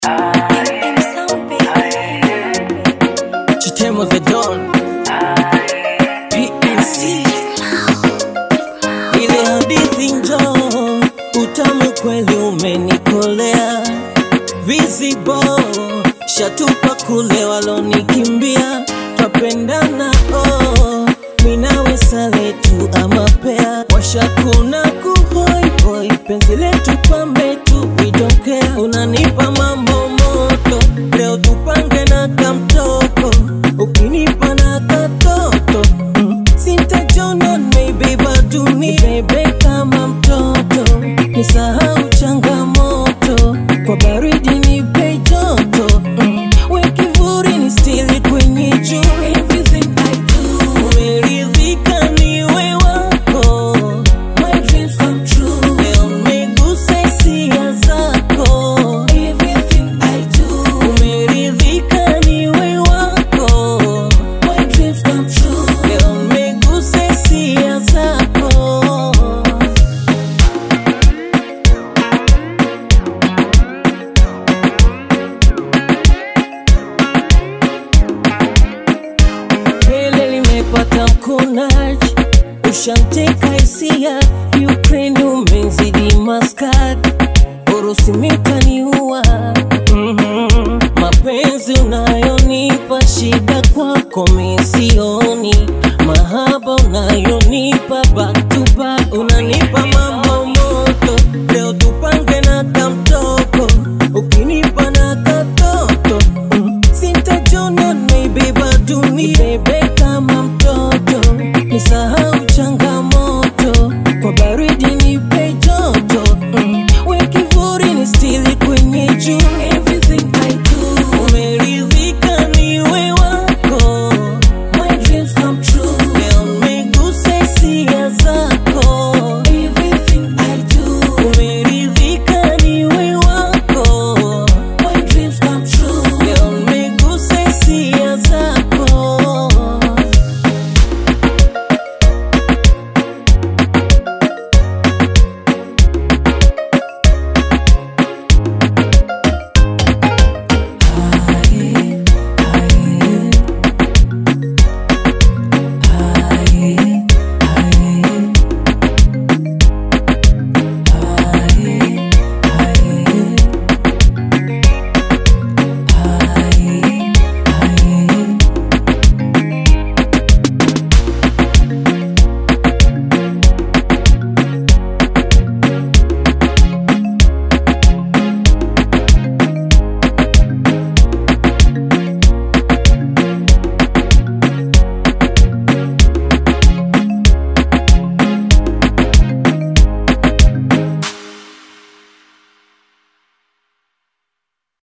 Chitemo the Don PNC ile hadithi njoo, utamu kweli umenikolea. Visible shatupa kule walonikimbia, twapendana minawe sale tu amapea. Washakuna kuhoi hoi, penzi letu pambe tu, we don't care. Unanipa mambo moto, leo tupange na kamtoko. Ukinipa na katoto sintajona maybe baduni. Bebe kama mtoto, nisahau changamoto. Kwa baridi nipe joto, wekivuri ni stili kwenye juu. Everything I do, umeridhika niwe wako. My dreams come true, leo megusa hisia zako. Everything I do, umeridhika niwe wako. My dreams come true, leo megusa hisia zako. Nimepata mkunaji, ushanteka hisia. Ukraine umenzidi Muscat, Urusi